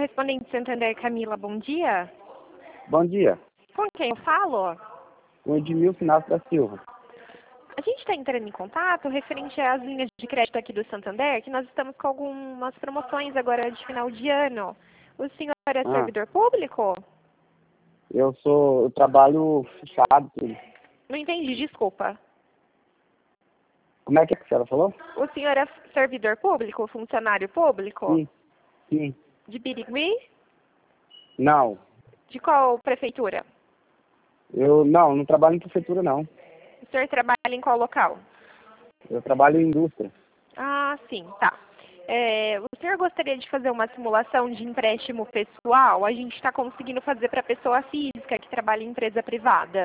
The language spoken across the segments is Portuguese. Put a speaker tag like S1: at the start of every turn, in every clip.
S1: correspondente Santander, Camila, bom dia.
S2: Bom dia.
S1: Com quem eu falo?
S2: O Edmilson Finado da Silva.
S1: A gente está entrando em contato referente às linhas de crédito aqui do Santander, que nós estamos com algumas promoções agora de final de ano. O senhor é servidor público?
S2: Eu trabalho fechado, tudo.
S1: Não entendi, desculpa.
S2: Como é que a senhora falou?
S1: O senhor é servidor público, funcionário público?
S2: Sim, sim.
S1: De Birigui?
S2: Não.
S1: De qual prefeitura?
S2: Eu não trabalho em prefeitura, não.
S1: O senhor trabalha em qual local?
S2: Eu trabalho em indústria.
S1: Ah, sim, tá. O senhor gostaria de fazer uma simulação de empréstimo pessoal? A gente está conseguindo fazer para pessoa física que trabalha em empresa privada.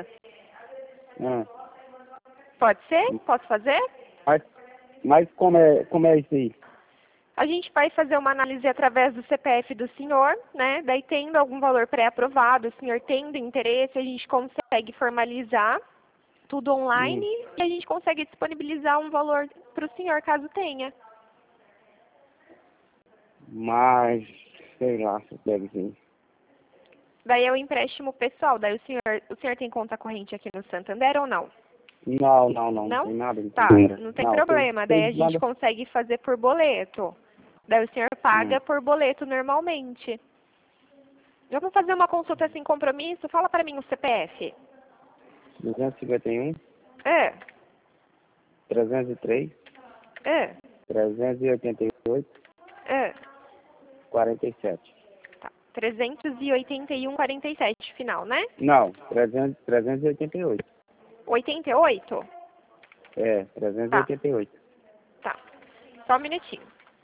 S1: Pode ser? Posso fazer?
S2: Mas como é isso aí?
S1: A gente vai fazer uma análise através do CPF do senhor, né? Daí, tendo algum valor pré-aprovado, o senhor tendo interesse, a gente consegue formalizar tudo online e a gente consegue disponibilizar um valor para o senhor, caso tenha.
S2: Mas, sei lá, se deve sim.
S1: Daí é o empréstimo pessoal. Daí o senhor tem conta corrente aqui no Santander ou não?
S2: Não.
S1: Não?
S2: Não tem nada.
S1: Tá, não tem problema. Daí a gente consegue fazer por boleto. Daí o senhor paga por boleto normalmente. Vamos fazer uma consulta sem compromisso? Fala para mim o CPF.
S2: 251,
S1: É,
S2: 303,
S1: é,
S2: 388,
S1: é.
S2: 47.
S1: Tá. 381,47 final, né?
S2: Não, 388.
S1: 88?
S2: É, 388.
S1: Tá. Só um minutinho.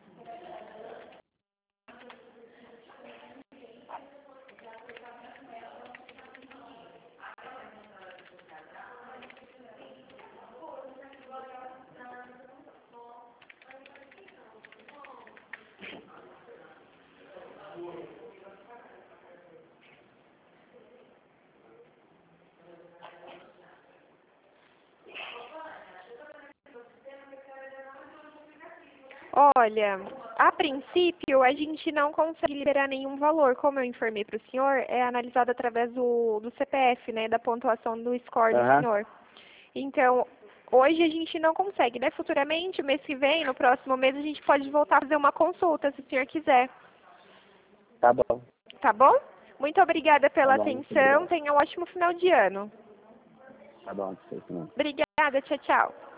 S1: Olha, a princípio a gente não consegue liberar nenhum valor. Como eu informei para o senhor, é analisado através do CPF, né? Da pontuação do score do senhor. Então, hoje a gente não consegue, né? Futuramente, mês que vem, no próximo mês, a gente pode voltar a fazer uma consulta, se o senhor quiser.
S2: Tá bom.
S1: Tá bom? Muito obrigada pela atenção.
S2: Obrigado.
S1: Tenha um ótimo final de ano.
S2: Tá bom, sei que não.
S1: Obrigada, tchau, tchau.